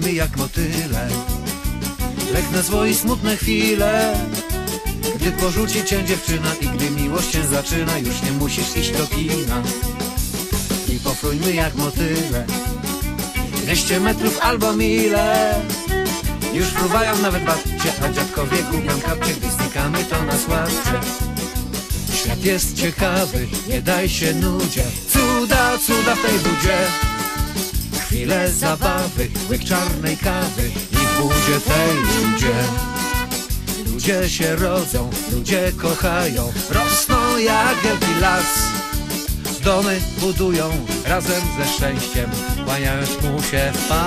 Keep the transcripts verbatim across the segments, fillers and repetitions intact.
pofrujmy jak motyle. Lek na zło smutne chwile, gdy porzuci cię dziewczyna i gdy miłość się zaczyna, już nie musisz iść do kina. I pofrujmy jak motyle, dwieście metrów albo mile. Już fruwają nawet babcie, a dziadkowie gubią kapcie, gdy znikamy to nas łapcie. Świat jest ciekawy, nie daj się nudzie, cuda, cuda w tej budzie. Chwile zabawy, łyk czarnej kawy i w budzie tej ludzie. Ludzie się rodzą, ludzie kochają, rosną jak wielki las. Domy budują razem ze szczęściem, kłaniając mu się w pas.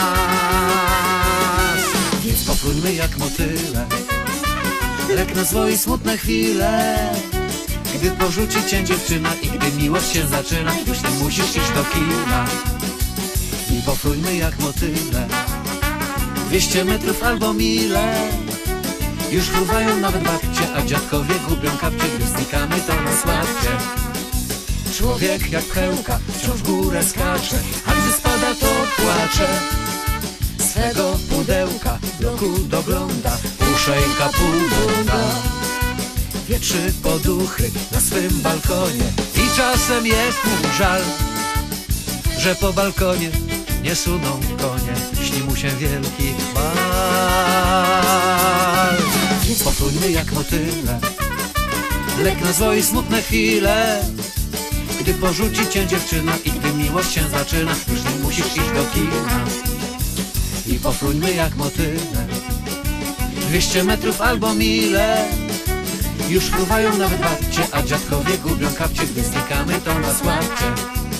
Więc pofrujmy jak motyle, lek na zło i smutne chwile. Gdy porzuci cię dziewczyna i gdy miłość się zaczyna, już nie musisz iść do kina. I pofrujmy jak motyle, dwieście metrów albo mile. Już fruwają nawet babcie, a dziadkowie gubią kapcie, gdy znikamy to nas łapcie. Człowiek jak pchełka wciąż w górę skacze, a gdy spada to płacze. Swego pudełka bloku dogląda, uszejka półbłąda. Wietrzy poduchy na swym balkonie i czasem jest mu żal, że po balkonie nie suną konie, śni mu się wielki bal. Więc pofrujmy jak motyle, lek na zło i smutne chwile. Gdy porzuci cię dziewczyna i gdy miłość się zaczyna, już nie musisz iść do kina. I pofrujmy jak motyle, dwieście metrów albo mile. Już fruwają nawet babcie, a dziadkowie gubią kapcie, gdy znikamy to nas łapcie.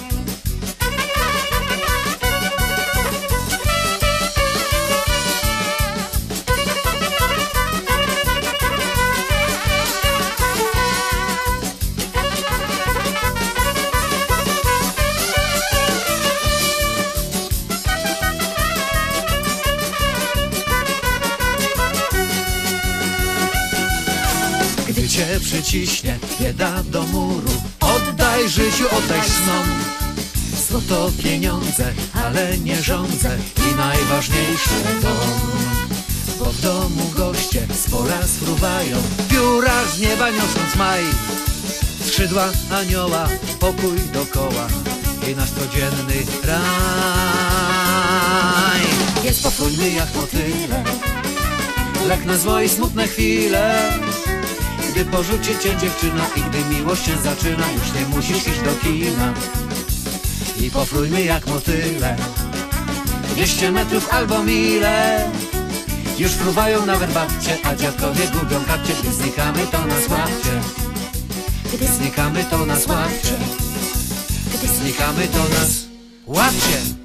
Gdy cię przyciśnie bieda do muru, oddaj życiu, oddaj snom. Złoto, pieniądze, ale nie żądzę i najważniejsze dom. Bo w domu goście z pola sfruwają, pióra z nieba niosąc maj. Skrzydła anioła, pokój dokoła i nasz codzienny raj. Więc pofrujmy jak motyle, lek na zło i smutne chwile. Gdy porzuci cię dziewczyna i gdy miłość się zaczyna, już nie musisz iść do kina. I pofrujmy jak motyle, dwieście metrów albo mile. Już fruwają nawet babcie, a dziadkowie gubią kapcie, gdy znikamy to nas łapcie. Gdy znikamy to nas łapcie. Gdy znikamy to nas łapcie.